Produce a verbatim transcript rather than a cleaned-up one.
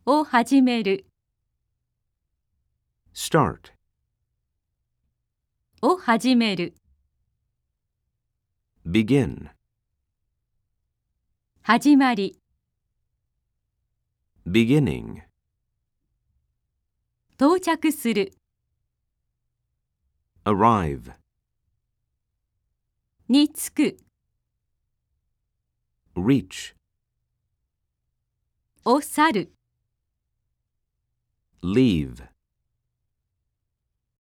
を始める start, を始める begin, 始まり beginning, 到着する arrive, に着く reach, を去る leave.